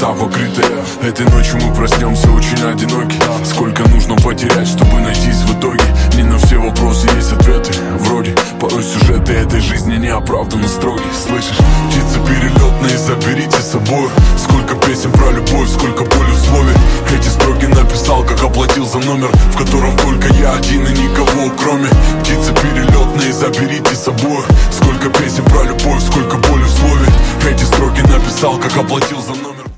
покрытая. Этой ночью мы проснемся очень одиноки. Сколько нужно потерять, чтобы найтись в итоге? Не на все вопросы есть ответы. Вроде порой сюжеты этой жизни неоправданно строги. Слышишь? Птицы перелетные, заберите с собой. Сколько песен про любовь, сколько боли в слове. Эти строки написал, как оплатил за номер, в котором только я один и никого кроме. Птицы перелетные, заберите с собой. Сколько песен про любовь, сколько боли в слове. Эти строки написал, как оплатил за номер.